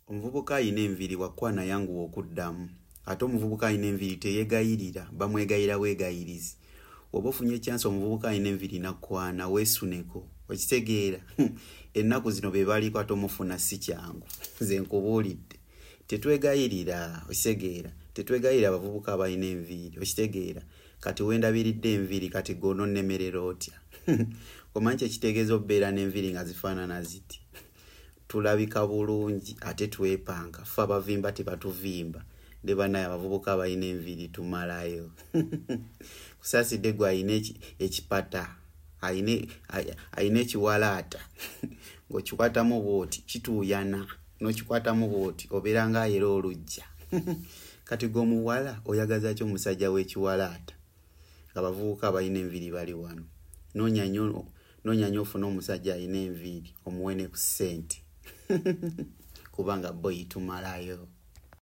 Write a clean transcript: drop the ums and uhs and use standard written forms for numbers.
Omuvubuka ayina enviri wakwana yangu okuddamu. Ate omuvubuka ayina enviri teyegayirira, bamwegayira bwegayirizi. Oba ofunye chance omuvubuka ayina enviri nakwana weesuneko. Okitegeera ennaku zino be baliko atomufuna si kyangu. Nze nkubuulidde. Tetwegayirira, okitegeera. Tetwegayirira abavubuka abalina enviri, okitegeera. Kati wendabiridde enviri kati gono nnemerera otya. Omanyi ekitegeeza obbeera n'enviri nga zifaanana ziti. Tulabika bulungi ate twepanga, ffe abavimba tebatuvimba. Ne banaye abavubuka abalina enviri tumalayo. Kusaasidde gwe ayina ekipata, ayina ekiwalaata. Ng'okikwatamu bw'oti kituuyana, n'okikwatamu bw'oti obeera ng'ayera olujja. Kati gw'omuwala oyagaza ki omusajja w'ekiwalaata? Abavubuka abalina enviri bali wano. Noonya nnyo ofune omusajja alina enviri omuwe ne ku ssente. Kubanga boyi tumalayo.